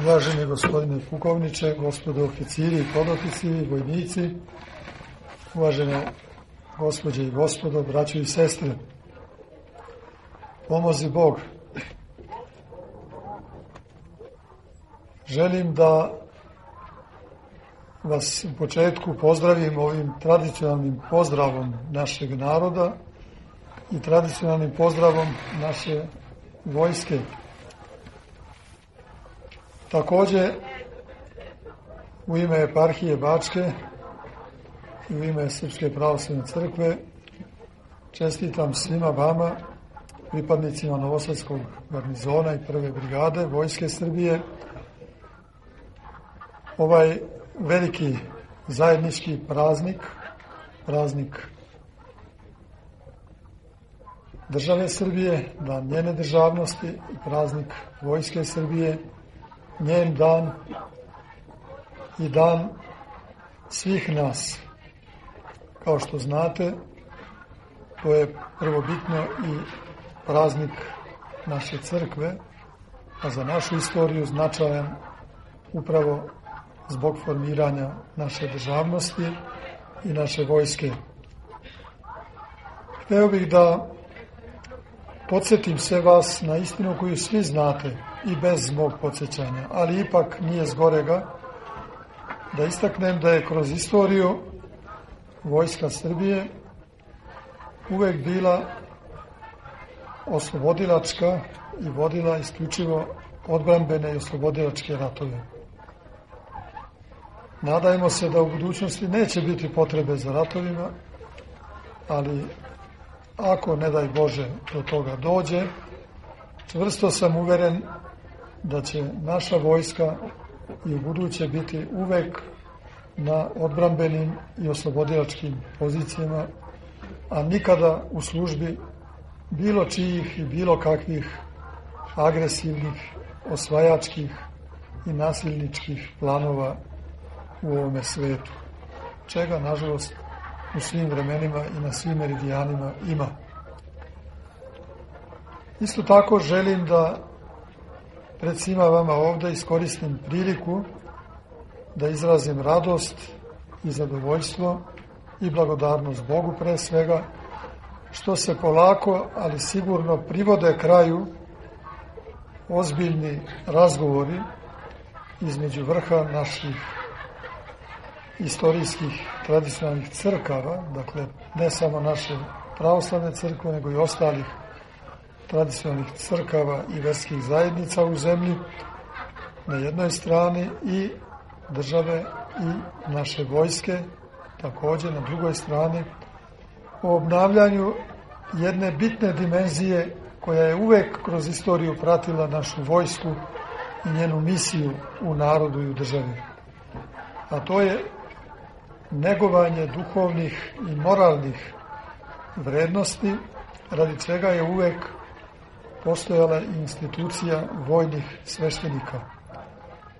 Uvaženi gospodine pukovniče, gospodo oficiri i podoficiri, vojnici, uvažene gospođe i gospodo, braćo i sestre, pomozi Bog. Želim da vas u početku pozdravim ovim tradicionalnim pozdravom našeg naroda i tradicionalnim pozdravom naše vojske. Takođe, u ime eparhije Bačke i u ime Srpske pravoslavne crkve čestitam svima vama, pripadnicima Novosadskog garnizona i prve brigade Vojske Srbije, ovaj veliki zajednički praznik države Srbije, dan njene državnosti i praznik Vojske Srbije, njen dan i dan svih nas. Kao što znate, to je prvobitno i praznik naše crkve, a za našu istoriju značajan upravo zbog formiranja naše državnosti i naše vojske. Hteo bih da podsjetim sve vas na istinu koju svi znate i bez mog podsjećanja, ali ipak nije zgorega da istaknem da je kroz istoriju Vojska Srbije uvek bila oslobodilačka i vodila isključivo odbrambene i oslobodilačke ratove. Nadajmo se da u budućnosti neće biti potrebe za ratovima, ali ako, ne daj Bože, do toga dođe, čvrsto sam uveren da će naša vojska i u buduće biti uvek na odbrambenim i oslobodilačkim pozicijama, a nikada u službi bilo čijih i bilo kakvih agresivnih, osvajačkih i nasilničkih planova u ovome svetu, čega, nažalost, u svim vremenima i na svim meridijanima ima. Isto tako želim da pred svima vama ovde iskoristim priliku da izrazim radost i zadovoljstvo i blagodarnost Bogu pre svega, što se polako, ali sigurno privode kraju ozbiljni razgovori između vrha naših istorijskih tradicionalnih crkava, dakle ne samo naše pravoslavne crkve, nego i ostalih tradicionalnih crkava i verskih zajednica u zemlji na jednoj strani i države i naše vojske takođe na drugoj strani, o obnavljanju jedne bitne dimenzije koja je uvek kroz istoriju pratila našu vojsku i njenu misiju u narodu i u državi. A to je negovanje duhovnih i moralnih vrednosti, radi čega je uvek postojala institucija vojnih sveštenika.